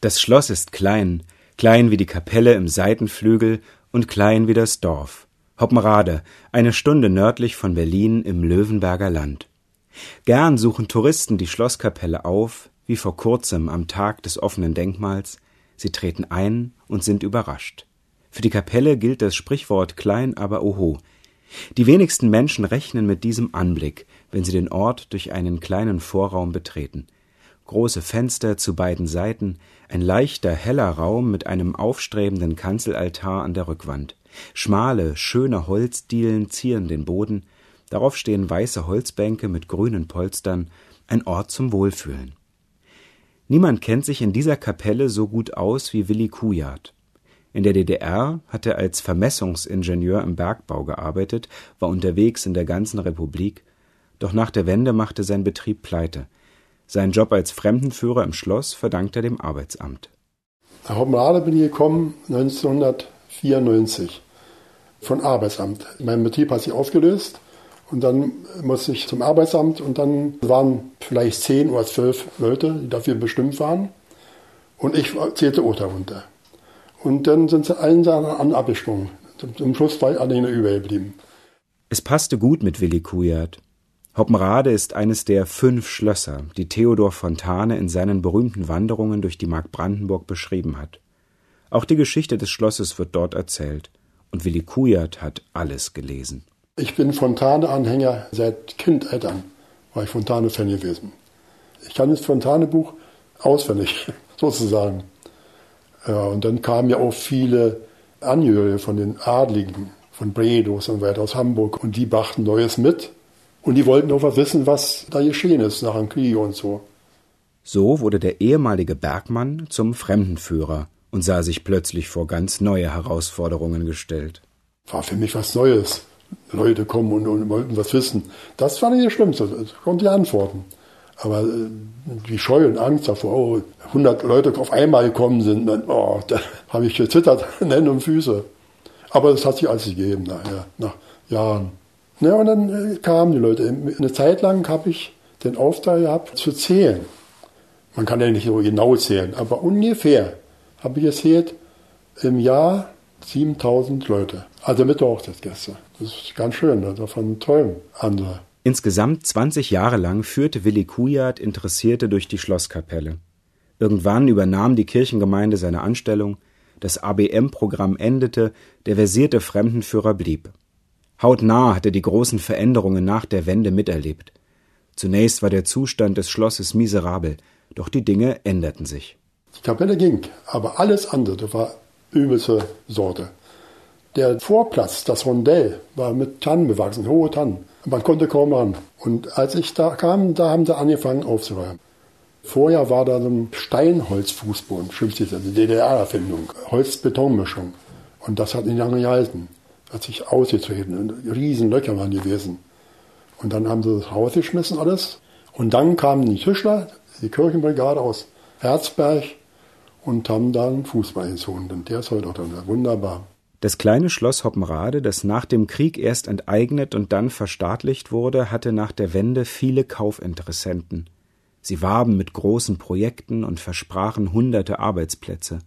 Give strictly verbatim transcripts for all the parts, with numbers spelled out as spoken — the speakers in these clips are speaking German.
Das Schloss ist klein, klein wie die Kapelle im Seitenflügel und klein wie das Dorf. Hoppenrade, eine Stunde nördlich von Berlin im Löwenberger Land. Gern suchen Touristen die Schlosskapelle auf, wie vor kurzem am Tag des offenen Denkmals. Sie treten ein und sind überrascht. Für die Kapelle gilt das Sprichwort klein, aber oho. Die wenigsten Menschen rechnen mit diesem Anblick, wenn sie den Ort durch einen kleinen Vorraum betreten. Große Fenster zu beiden Seiten, ein leichter, heller Raum mit einem aufstrebenden Kanzelaltar an der Rückwand. Schmale, schöne Holzdielen zieren den Boden, darauf stehen weiße Holzbänke mit grünen Polstern, ein Ort zum Wohlfühlen. Niemand kennt sich in dieser Kapelle so gut aus wie Willi Kujat. In der D D R hat er als Vermessungsingenieur im Bergbau gearbeitet, war unterwegs in der ganzen Republik, doch nach der Wende machte sein Betrieb pleite. Seinen Job als Fremdenführer im Schloss verdankt er dem Arbeitsamt. Nach Hoppenrade bin ich gekommen neunzehnhundertvierundneunzig von Arbeitsamt. Mein Betrieb hat sich aufgelöst und dann musste ich zum Arbeitsamt und dann waren vielleicht zehn oder zwölf Leute, die dafür bestimmt waren und ich zählte auch darunter. Und dann sind sie allen an abgesprungen. Zum Schluss war ich alleine übergeblieben. Es passte gut mit Willi Kujat. Hoppenrade ist eines der fünf Schlösser, die Theodor Fontane in seinen berühmten Wanderungen durch die Mark Brandenburg beschrieben hat. Auch die Geschichte des Schlosses wird dort erzählt. Und Willi Kujat hat alles gelesen. Ich bin Fontane-Anhänger seit Kindheit an, war ich Fontane-Fan gewesen. Ich kann das Fontane-Buch auswendig, sozusagen. Ja, und dann kamen ja auch viele Angehörige von den Adligen, von Bredow und weiter aus Hamburg. Und die brachten Neues mit. Und die wollten auch mal wissen, was da geschehen ist nach dem Krieg und so. So wurde der ehemalige Bergmann zum Fremdenführer und sah sich plötzlich vor ganz neue Herausforderungen gestellt. War für mich was Neues. Leute kommen und, und wollten was wissen. Das war nicht das Schlimmste, das konnte ich antworten. Aber äh, die Scheu und Angst davor, oh, hundert Leute auf einmal gekommen sind, dann, oh, da habe ich gezittert, Hände und Füße. Aber das hat sich alles gegeben nachher, nach Jahren. Ja, und dann äh, kamen die Leute. Eine Zeit lang habe ich den Auftrag gehabt, zu zählen. Man kann ja nicht so genau zählen, aber ungefähr habe ich gezählt, im Jahr siebentausend Leute. Also mit der Hochzeitsgäste. Das ist ganz schön, davon träumen andere. Insgesamt zwanzig Jahre lang führte Willi Kujat Interessierte durch die Schlosskapelle. Irgendwann übernahm die Kirchengemeinde seine Anstellung, das A B M-Programm endete, der versierte Fremdenführer blieb. Hautnah hat er die großen Veränderungen nach der Wende miterlebt. Zunächst war der Zustand des Schlosses miserabel, doch die Dinge änderten sich. Die Kapelle ging, aber alles andere, das war übelste Sorte. Der Vorplatz, das Rondell, war mit Tannen bewachsen, hohe Tannen. Man konnte kaum ran. Und als ich da kam, da haben sie angefangen aufzuräumen. Vorher war da so ein Steinholzfußboden, schimpft sich das, die D D R-Erfindung, Holz-Beton-Mischung. Und das hat nicht lange gehalten. Hat sich ausgetreten, riesen Löcher waren gewesen. Und dann haben sie das Haus geschmissen alles. Und dann kamen die Tischler, die Kirchenbrigade aus Herzberg und haben da einen Fußball gezogen. Und der ist heute auch da, wunderbar. Das kleine Schloss Hoppenrade, das nach dem Krieg erst enteignet und dann verstaatlicht wurde, hatte nach der Wende viele Kaufinteressenten. Sie warben mit großen Projekten und versprachen hunderte Arbeitsplätze.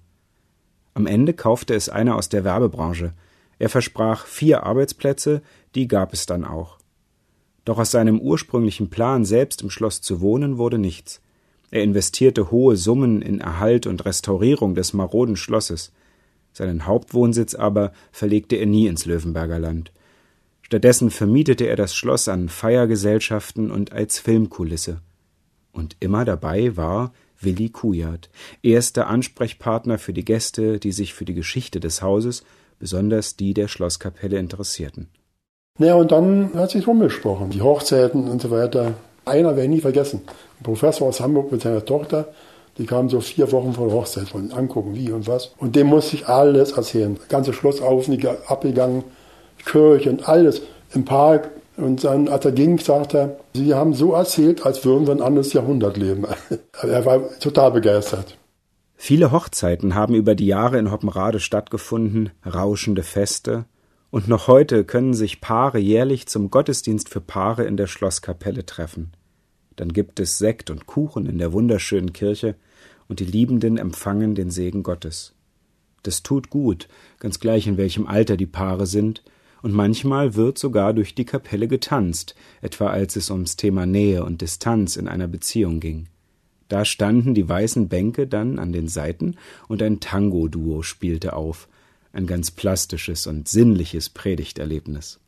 Am Ende kaufte es einer aus der Werbebranche. Er versprach vier Arbeitsplätze, die gab es dann auch. Doch aus seinem ursprünglichen Plan, selbst im Schloss zu wohnen, wurde nichts. Er investierte hohe Summen in Erhalt und Restaurierung des maroden Schlosses. Seinen Hauptwohnsitz aber verlegte er nie ins Löwenberger Land. Stattdessen vermietete er das Schloss an Feiergesellschaften und als Filmkulisse. Und immer dabei war Willi Kujat, erster Ansprechpartner für die Gäste, die sich für die Geschichte des Hauses, besonders die der Schlosskapelle, interessierten. Ja, und dann hat sich rumgesprochen, die Hochzeiten und so weiter. Einer werde ich nie vergessen. Ein Professor aus Hamburg mit seiner Tochter, die kamen so vier Wochen vor der Hochzeit und angucken, wie und was. Und dem musste ich alles erzählen. Das ganze Schloss auf und abgegangen, Kirche und alles im Park. Und dann, als er ging, sagte er, Sie haben so erzählt, als würden wir ein anderes Jahrhundert leben. Er war total begeistert. Viele Hochzeiten haben über die Jahre in Hoppenrade stattgefunden, rauschende Feste. Und noch heute können sich Paare jährlich zum Gottesdienst für Paare in der Schlosskapelle treffen. Dann gibt es Sekt und Kuchen in der wunderschönen Kirche und die Liebenden empfangen den Segen Gottes. Das tut gut, ganz gleich in welchem Alter die Paare sind, und manchmal wird sogar durch die Kapelle getanzt, etwa als es ums Thema Nähe und Distanz in einer Beziehung ging. Da standen die weißen Bänke dann an den Seiten und ein Tango-Duo spielte auf, ein ganz plastisches und sinnliches Predigterlebnis.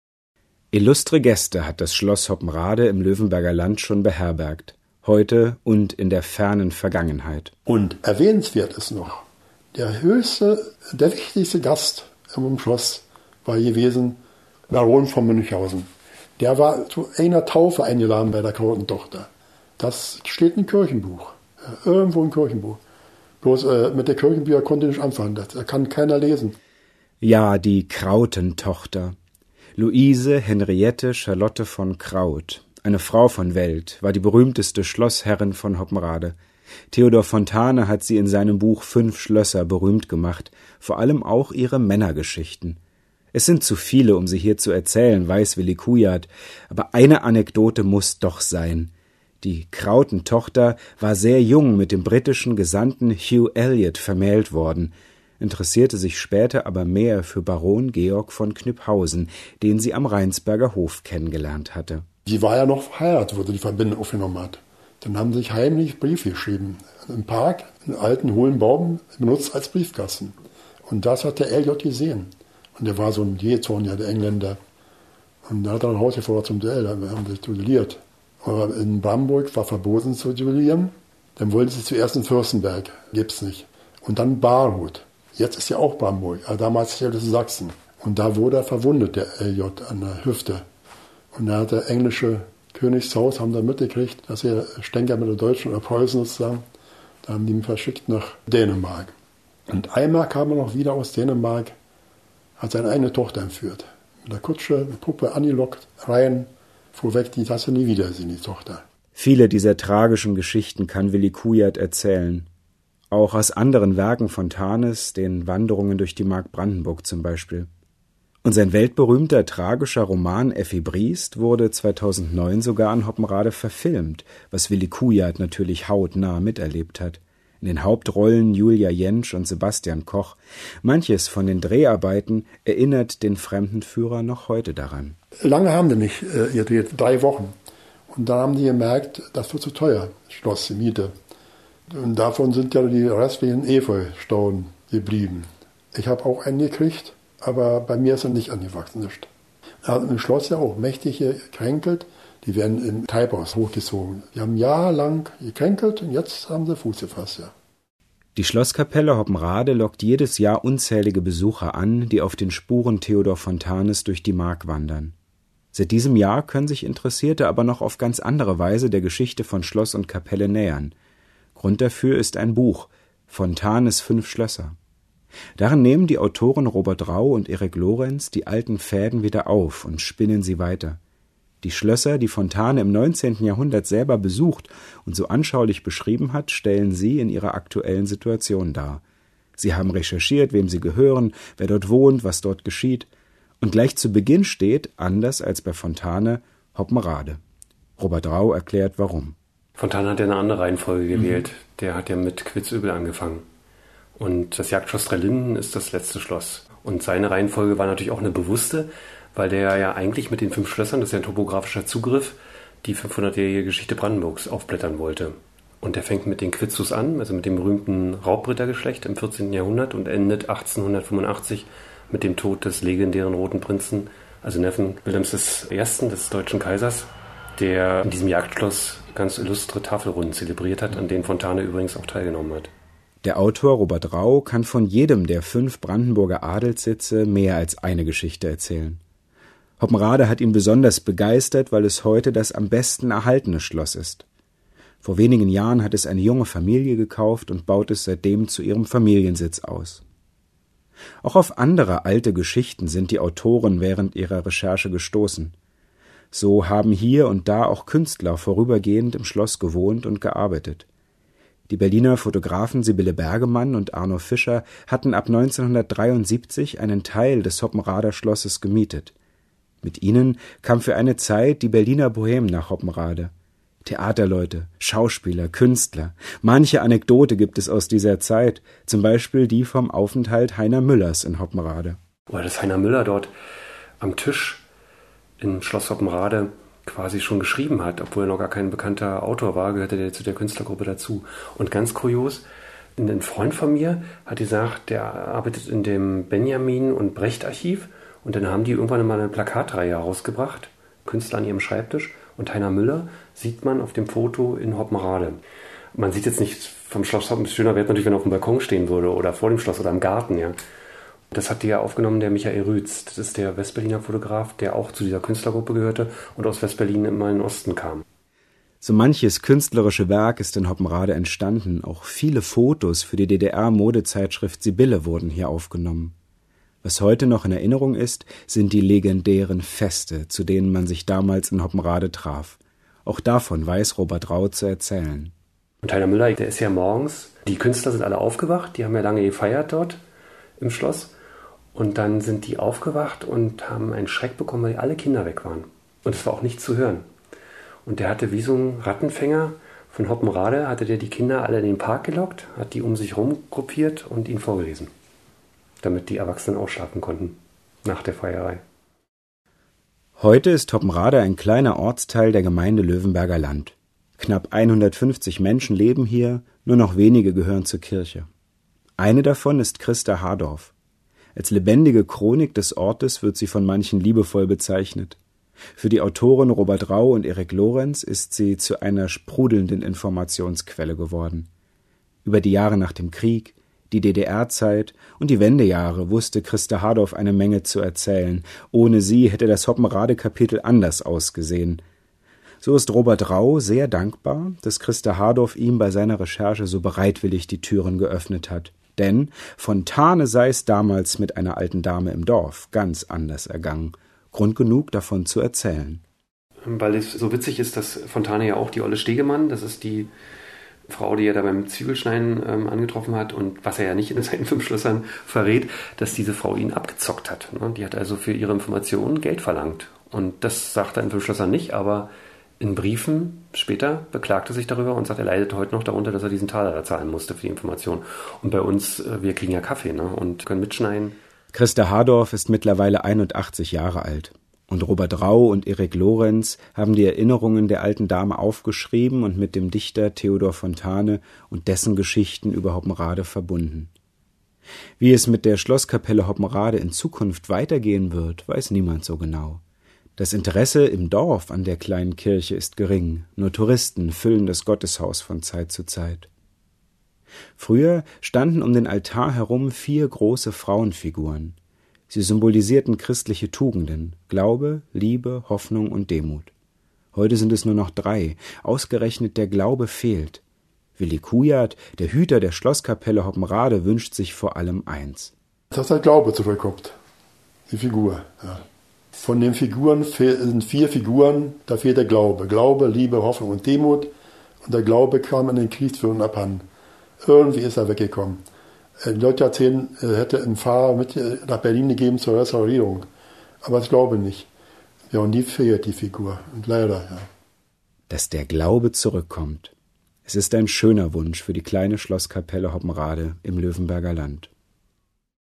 Illustre Gäste hat das Schloss Hoppenrade im Löwenberger Land schon beherbergt, heute und in der fernen Vergangenheit. Und erwähnenswert ist noch, der höchste, der wichtigste Gast im Schloss war gewesen Baron von Münchhausen. Der war zu einer Taufe eingeladen bei der Krautentochter. Das steht im Kirchenbuch, irgendwo im Kirchenbuch. Bloß äh, mit der Kirchenbücher konnte ich nicht anfangen, das kann keiner lesen. Ja, die Krautentochter. Luise Henriette Charlotte von Kraut, eine Frau von Welt, war die berühmteste Schlossherrin von Hoppenrade. Theodor Fontane hat sie in seinem Buch Fünf Schlösser berühmt gemacht, vor allem auch ihre Männergeschichten. Es sind zu viele, um sie hier zu erzählen, weiß Willi Kujat, aber eine Anekdote muss doch sein. Die Krautentochter war sehr jung mit dem britischen Gesandten Hugh Elliot vermählt worden, interessierte sich später aber mehr für Baron Georg von Kniphausen, den sie am Rheinsberger Hof kennengelernt hatte. Sie war ja noch verheiratet, wo sie die Verbindung aufgenommen hat. Dann haben sie sich heimlich Briefe geschrieben. Im Park, einen alten, hohlen Baum, benutzt als Briefkasten. Und das hat der Elliot gesehen. Und der war so ein Jähzorniger, der Engländer. Und da hat er ein Haus gefordert zum Duell, da haben sich duelliert. Aber in Bamberg war verboten zu duellieren. Dann wollten sie zuerst in Fürstenberg, gibt's nicht. Und dann Barhut. Jetzt ist ja auch Bamberg, aber damals ist ja das Sachsen. Und da wurde er verwundet, der Elliot, an der Hüfte. Und da hat der englische Königshaus, haben da mitgekriegt, dass er Stänker mit der Deutschen oder Preußen sozusagen, da haben die ihn verschickt nach Dänemark. Und einmal kam er noch wieder aus Dänemark, hat seine eigene Tochter entführt. Mit der Kutsche, eine Puppe angelockt, rein, fuhr weg, die hast du nie wiedersehen, die Tochter. Viele dieser tragischen Geschichten kann Willi Kujat erzählen. Auch aus anderen Werken Fontanes, den Wanderungen durch die Mark Brandenburg zum Beispiel. Und sein weltberühmter tragischer Roman Effi Briest wurde zweitausendneun sogar an Hoppenrade verfilmt, was Willi Kujat natürlich hautnah miterlebt hat. In den Hauptrollen Julia Jentsch und Sebastian Koch. Manches von den Dreharbeiten erinnert den Fremdenführer noch heute daran. Lange haben die nicht äh, gedreht, drei Wochen. Und dann haben die gemerkt, das wird zu teuer, Schloss, die Miete. Und davon sind ja die restlichen Efeustauden geblieben. Ich habe auch einen gekriegt, aber bei mir ist er nicht angewachsen. Nicht. Er hat im Schloss ja auch mächtig gekränkelt. Die werden im Treibhaus hochgezogen. Die haben jahrelang gekränkelt und jetzt haben sie Fuß gefasst. Ja. Die Schlosskapelle Hoppenrade lockt jedes Jahr unzählige Besucher an, die auf den Spuren Theodor Fontanes durch die Mark wandern. Seit diesem Jahr können sich Interessierte aber noch auf ganz andere Weise der Geschichte von Schloss und Kapelle nähern. Grund dafür ist ein Buch, Fontanes Fünf Schlösser. Darin nehmen die Autoren Robert Rau und Erik Lorenz die alten Fäden wieder auf und spinnen sie weiter. Die Schlösser, die Fontane im neunzehnten Jahrhundert selber besucht und so anschaulich beschrieben hat, stellen sie in ihrer aktuellen Situation dar. Sie haben recherchiert, wem sie gehören, wer dort wohnt, was dort geschieht. Und gleich zu Beginn steht, anders als bei Fontane, Hoppenrade. Robert Rau erklärt, warum. Fontane hat ja eine andere Reihenfolge gewählt. Mhm. Der hat ja mit Quitzöbel angefangen. Und das Jagdschloss Drei Linden ist das letzte Schloss. Und seine Reihenfolge war natürlich auch eine bewusste, weil der ja eigentlich mit den fünf Schlössern, das ist ja ein topografischer Zugriff, die fünfhundertjährige Geschichte Brandenburgs aufblättern wollte. Und der fängt mit den Quitzus an, also mit dem berühmten Raubrittergeschlecht im vierzehnten Jahrhundert und endet achtzehnhundertfünfundachtzig mit dem Tod des legendären Roten Prinzen, also Neffen Wilhelms des Ersten, des deutschen Kaisers, der in diesem Jagdschloss ganz illustre Tafelrunden zelebriert hat, an denen Fontane übrigens auch teilgenommen hat. Der Autor Robert Rau kann von jedem der fünf Brandenburger Adelssitze mehr als eine Geschichte erzählen. Hoppenrade hat ihn besonders begeistert, weil es heute das am besten erhaltene Schloss ist. Vor wenigen Jahren hat es eine junge Familie gekauft und baut es seitdem zu ihrem Familiensitz aus. Auch auf andere alte Geschichten sind die Autoren während ihrer Recherche gestoßen. So haben hier und da auch Künstler vorübergehend im Schloss gewohnt und gearbeitet. Die Berliner Fotografen Sibylle Bergemann und Arno Fischer hatten ab neunzehnhundertdreiundsiebzig einen Teil des Hoppenrader Schlosses gemietet. Mit ihnen kam für eine Zeit die Berliner Bohème nach Hoppenrade. Theaterleute, Schauspieler, Künstler. Manche Anekdote gibt es aus dieser Zeit, zum Beispiel die vom Aufenthalt Heiner Müllers in Hoppenrade. Oder dass Heiner Müller dort am Tisch im Schloss Hoppenrade quasi schon geschrieben hat, obwohl er noch gar kein bekannter Autor war, gehörte der zu der Künstlergruppe dazu. Und ganz kurios, ein Freund von mir hat gesagt, der arbeitet in dem Benjamin- und Brecht-Archiv und dann haben die irgendwann mal eine Plakatreihe herausgebracht, Künstler an ihrem Schreibtisch, und Heiner Müller sieht man auf dem Foto in Hoppenrade. Man sieht jetzt nicht vom Schloss Hoppen, schöner wäre natürlich, wenn er auf dem Balkon stehen würde oder vor dem Schloss oder im Garten, ja. Das hat ja aufgenommen der Michael Rütz. Das ist der Westberliner Fotograf, der auch zu dieser Künstlergruppe gehörte und aus Westberlin immer in den Osten kam. So manches künstlerische Werk ist in Hoppenrade entstanden. Auch viele Fotos für die D D R-Modezeitschrift Sibylle wurden hier aufgenommen. Was heute noch in Erinnerung ist, sind die legendären Feste, zu denen man sich damals in Hoppenrade traf. Auch davon weiß Robert Rau zu erzählen. Und Heiner Müller, der ist ja morgens, die Künstler sind alle aufgewacht, die haben ja lange gefeiert dort im Schloss. Und dann sind die aufgewacht und haben einen Schreck bekommen, weil alle Kinder weg waren. Und es war auch nichts zu hören. Und der hatte wie so ein Rattenfänger von Hoppenrade, hatte der die Kinder alle in den Park gelockt, hat die um sich herum gruppiert und ihnen vorgelesen, damit die Erwachsenen ausschlafen konnten nach der Feierei. Heute ist Hoppenrade ein kleiner Ortsteil der Gemeinde Löwenberger Land. Knapp hundertfünfzig Menschen leben hier, nur noch wenige gehören zur Kirche. Eine davon ist Christa Hardorf. Als lebendige Chronik des Ortes wird sie von manchen liebevoll bezeichnet. Für die Autoren Robert Rau und Erik Lorenz ist sie zu einer sprudelnden Informationsquelle geworden. Über die Jahre nach dem Krieg, die D D R-Zeit und die Wendejahre wusste Christa Hardorf eine Menge zu erzählen. Ohne sie hätte das Hoppenrade-Kapitel anders ausgesehen. So ist Robert Rau sehr dankbar, dass Christa Hardorf ihm bei seiner Recherche so bereitwillig die Türen geöffnet hat. Denn Fontane sei es damals mit einer alten Dame im Dorf ganz anders ergangen. Grund genug, davon zu erzählen. Weil es so witzig ist, dass Fontane ja auch die Olle Stegemann, das ist die Frau, die er da beim Zwiebelschneiden ähm, angetroffen hat und was er ja nicht in seinen fünf Schlössern verrät, dass diese Frau ihn abgezockt hat. Ne? Die hat also für ihre Informationen Geld verlangt. Und das sagt er in fünf Schlössern nicht, aber in Briefen später beklagt er sich darüber und sagt, er leidet heute noch darunter, dass er diesen Taler da zahlen musste für die Information. Und bei uns, wir kriegen ja Kaffee, ne, und können mitschneiden. Christa Hardorf ist mittlerweile einundachtzig Jahre alt. Und Robert Rau und Erik Lorenz haben die Erinnerungen der alten Dame aufgeschrieben und mit dem Dichter Theodor Fontane und dessen Geschichten über Hoppenrade verbunden. Wie es mit der Schlosskapelle Hoppenrade in Zukunft weitergehen wird, weiß niemand so genau. Das Interesse im Dorf an der kleinen Kirche ist gering, nur Touristen füllen das Gotteshaus von Zeit zu Zeit. Früher standen um den Altar herum vier große Frauenfiguren. Sie symbolisierten christliche Tugenden, Glaube, Liebe, Hoffnung und Demut. Heute sind es nur noch drei, ausgerechnet der Glaube fehlt. Willi Kujat, der Hüter der Schlosskapelle Hoppenrade, wünscht sich vor allem eins. Dass der Glaube zurückkommt, die Figur, ja. Von den Figuren sind vier Figuren, da fehlt der Glaube. Glaube, Liebe, Hoffnung und Demut. Und der Glaube kam in den Kriegsführern abhanden. Irgendwie ist er weggekommen. Die Leute erzählen, er hätte einen Fahrer mit nach Berlin gegeben zur Restaurierung. Aber das glaube ich nicht. Ja, und die fehlt, die Figur. Und leider, ja. Dass der Glaube zurückkommt. Es ist ein schöner Wunsch für die kleine Schlosskapelle Hoppenrade im Löwenberger Land.